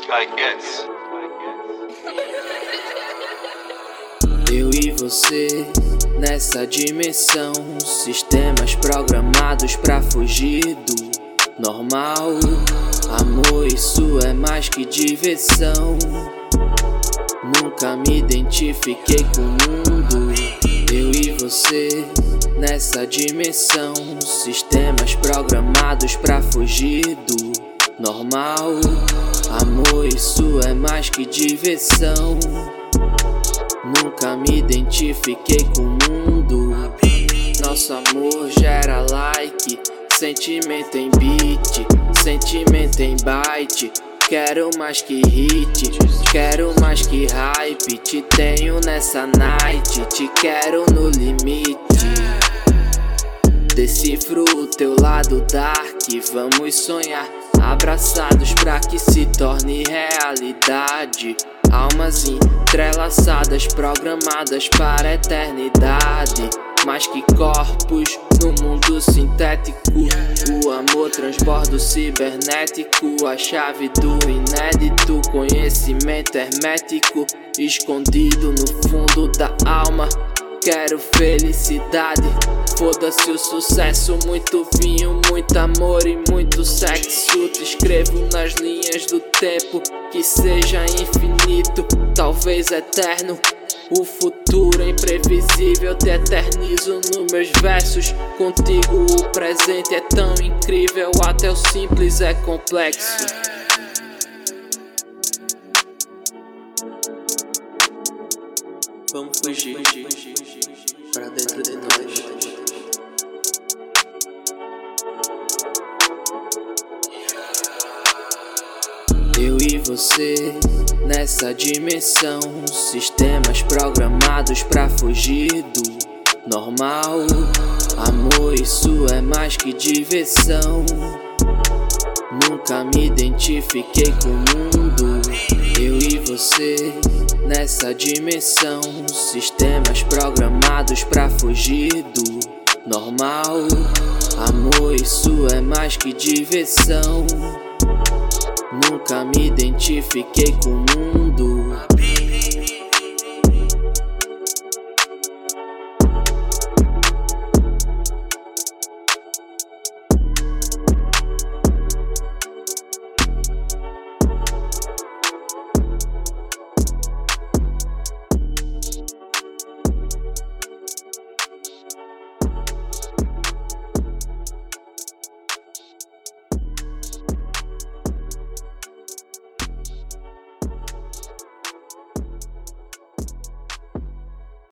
I guess. Eu e você nessa dimensão, sistemas programados pra fugir do normal. Amor, isso é mais que diversão. Nunca me identifiquei com o mundo. Eu e você nessa dimensão, sistemas programados pra fugir do normal. Amor, isso é mais que diversão. Nunca me identifiquei com o mundo. Nosso amor gera like, sentimento em beat, sentimento em byte. Quero mais que hit, quero mais que hype. Te tenho nessa night, te quero no limite. Decifro o teu lado dark, vamos sonhar abraçados pra que se torne realidade. Almas entrelaçadas, programadas para a eternidade. Mais que corpos no mundo sintético, o amor transborda o cibernético. A chave do inédito, conhecimento hermético, escondido no fundo da alma. Quero felicidade, foda-se o sucesso. Muito vinho, muito amor e muito sexo. Te escrevo nas linhas do tempo, que seja infinito, talvez eterno. O futuro é imprevisível, te eternizo nos meus versos. Contigo o presente é tão incrível, até o simples é complexo. Vamos fugir pra dentro de nós. Eu e você nessa dimensão, sistemas programados pra fugir do normal. Amor, isso é mais que diversão. Nunca me identifiquei com o mundo. Eu e você nessa dimensão, sistemas programados pra fugir do normal. Amor, isso é mais que diversão. Nunca me identifiquei com o mundo.